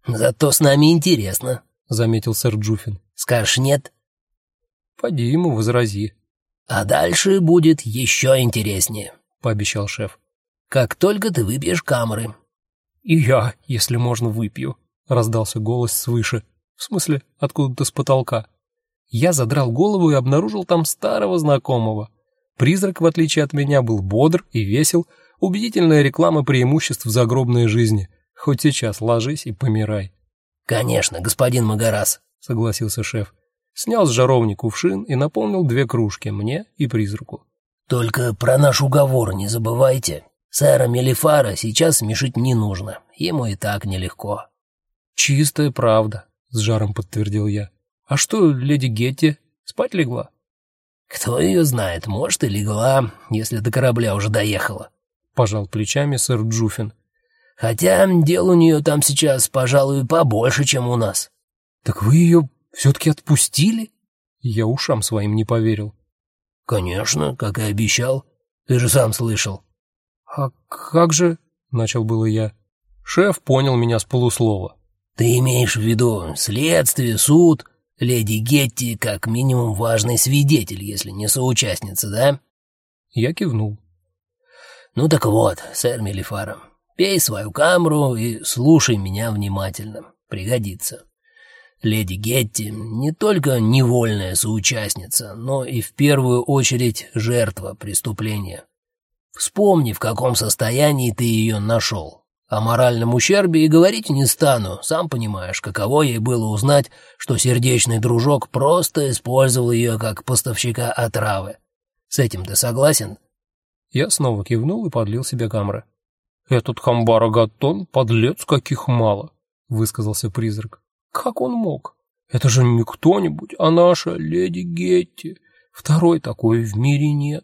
«Зато с нами интересно», — заметил сэр Джуффин. «Скажешь нет?» «Поди ему возрази». «А дальше будет еще интереснее», — пообещал шеф. «Как только ты выпьешь камеры». «И я, если можно, выпью», — раздался голос свыше. В смысле, откуда-то с потолка. Я задрал голову и обнаружил там старого знакомого. Призрак, в отличие от меня, был бодр и весел, убедительная реклама преимуществ загробной жизни. Хоть сейчас ложись и помирай. «Конечно, господин Магарас», — согласился шеф. Снял с жаровни кувшин и наполнил 2 кружки, мне и призраку. «Только про наш уговор не забывайте. Сэра Мелифара сейчас смешить не нужно, ему и так нелегко». «Чистая правда», — с жаром подтвердил я. «А что, леди Гетти, спать легла?» «Кто ее знает, может, и легла, если до корабля уже доехала», — пожал плечами сэр Джуффин. «Хотя дел у нее там сейчас, пожалуй, побольше, чем у нас». «Так вы ее все-таки отпустили?» Я ушам своим не поверил. «Конечно, как и обещал. Ты же сам слышал». «А как же...» — начал было я. Шеф понял меня с полуслова. «Ты имеешь в виду следствие, суд, леди Гетти как минимум важный свидетель, если не соучастница, да?» Я кивнул. «Ну так вот, сэр Мелифара, пей свою камеру и слушай меня внимательно. Пригодится. Леди Гетти не только невольная соучастница, но и в первую очередь жертва преступления. Вспомни, в каком состоянии ты ее нашел. О моральном ущербе и говорить не стану, сам понимаешь, каково ей было узнать, что сердечный дружок просто использовал ее как поставщика отравы. С этим ты согласен?» Я снова кивнул и подлил себе камры. «Этот Хамбара-Гаттон подлец каких мало», — высказался призрак. «Как он мог? Это же не кто-нибудь, а наша леди Гетти. Второй такой в мире нет».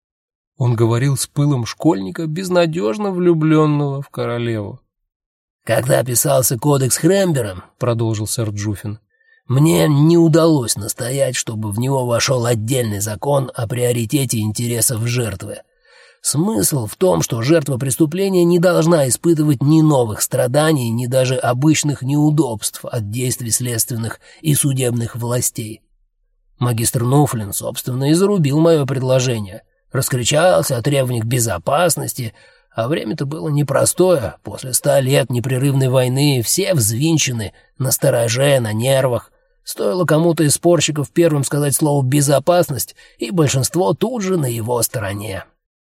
Он говорил с пылом школьника, безнадежно влюбленного в королеву. «Когда писался кодекс Хрембера, — продолжил сэр Джуффин, — мне не удалось настоять, чтобы в него вошел отдельный закон о приоритете интересов жертвы. Смысл в том, что жертва преступления не должна испытывать ни новых страданий, ни даже обычных неудобств от действий следственных и судебных властей. Магистр Нуфлин, собственно, и зарубил мое предложение, раскричался о требованиях безопасности, а время-то было непростое. После 100 лет непрерывной войны все взвинчены, настороже, на нервах. Стоило кому-то из спорщиков первым сказать слово «безопасность», и большинство тут же на его стороне.